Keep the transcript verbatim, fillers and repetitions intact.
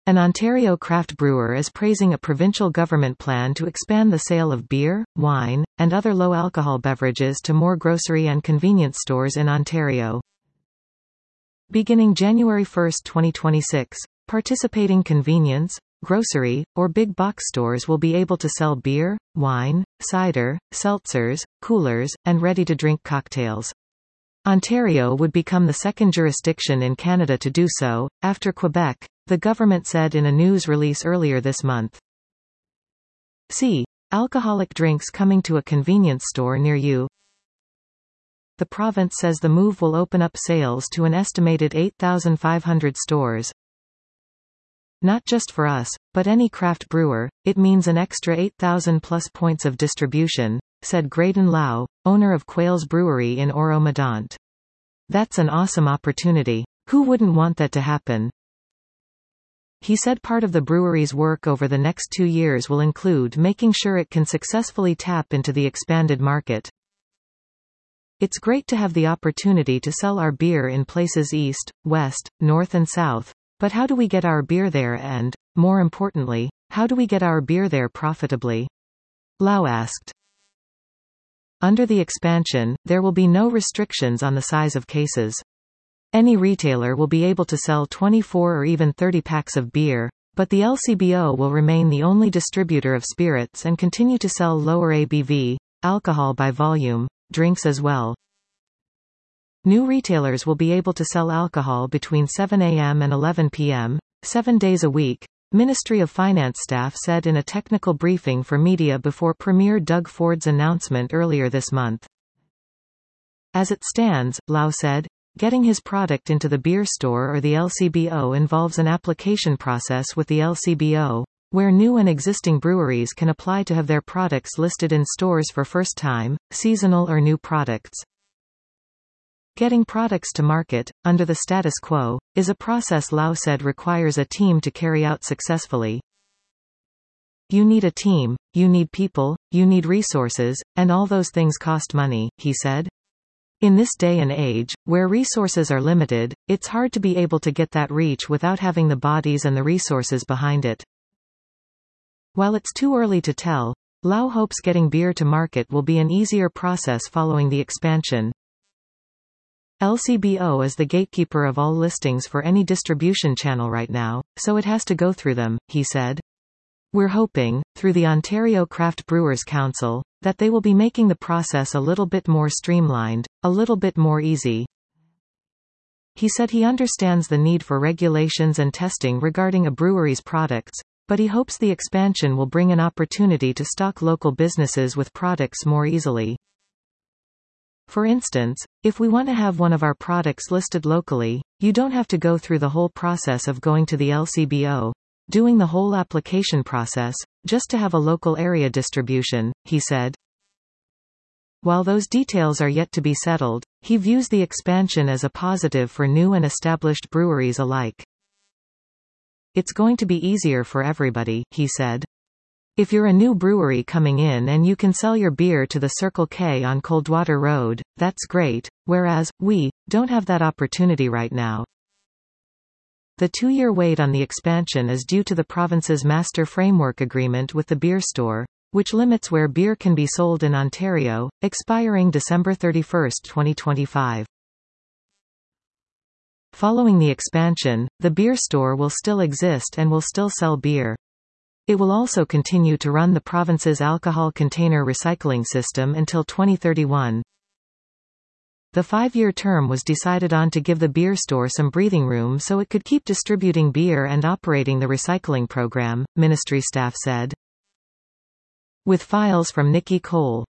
An Ontario craft brewer is praising a provincial government plan to expand the sale of beer, wine, and other low-alcohol beverages to more grocery and convenience stores in Ontario. Beginning January first, twenty twenty-six, participating convenience, grocery, or big box stores will be able to sell beer, wine, cider, seltzers, coolers, and ready-to-drink cocktails. Ontario would become the second jurisdiction in Canada to do so, after Quebec, the government said in a news release earlier this month. See, alcoholic drinks coming to a convenience store near you. The province says the move will open up sales to an estimated eight thousand five hundred stores. Not just for us, but any craft brewer, it means an extra eight thousand plus points of distribution, said Graydon Lau, owner of Quails Brewery in Oro-Medonte. That's an awesome opportunity. Who wouldn't want that to happen? He said part of the brewery's work over the next two years will include making sure it can successfully tap into the expanded market. It's great to have the opportunity to sell our beer in places east, west, north and south, but how do we get our beer there and, more importantly, how do we get our beer there profitably? Lau asked. Under the expansion, there will be no restrictions on the size of cases. Any retailer will be able to sell twenty-four or even thirty packs of beer, but the L C B O will remain the only distributor of spirits and continue to sell lower A B V, alcohol by volume, drinks as well. New retailers will be able to sell alcohol between seven a m and eleven p m, seven days a week, Ministry of Finance staff said in a technical briefing for media before Premier Doug Ford's announcement earlier this month. As it stands, Lau said, getting his product into the beer store or the L C B O involves an application process with the L C B O, where new and existing breweries can apply to have their products listed in stores for first-time, seasonal or new products. Getting products to market, under the status quo, is a process Lau said requires a team to carry out successfully. You need a team, you need people, you need resources, and all those things cost money, he said. In this day and age, where resources are limited, it's hard to be able to get that reach without having the bodies and the resources behind it. While it's too early to tell, Lau hopes getting beer to market will be an easier process following the expansion. L C B O is the gatekeeper of all listings for any distribution channel right now, so it has to go through them, he said. We're hoping, through the Ontario Craft Brewers Council, that they will be making the process a little bit more streamlined, a little bit more easy. He said he understands the need for regulations and testing regarding a brewery's products, but he hopes the expansion will bring an opportunity to stock local businesses with products more easily. For instance, if we want to have one of our products listed locally, you don't have to go through the whole process of going to the L C B O, doing the whole application process, just to have a local area distribution, he said. While those details are yet to be settled, he views the expansion as a positive for new and established breweries alike. It's going to be easier for everybody, he said. If you're a new brewery coming in and you can sell your beer to the Circle K on Coldwater Road, that's great, whereas, we don't have that opportunity right now. The two-year wait on the expansion is due to the province's Master Framework Agreement with the beer store, which limits where beer can be sold in Ontario, expiring December thirty-first, twenty twenty-five. Following the expansion, the beer store will still exist and will still sell beer. It will also continue to run the province's alcohol container recycling system until twenty thirty-one. The five-year term was decided on to give the beer store some breathing room so it could keep distributing beer and operating the recycling program, ministry staff said. With files from Nikki Cole.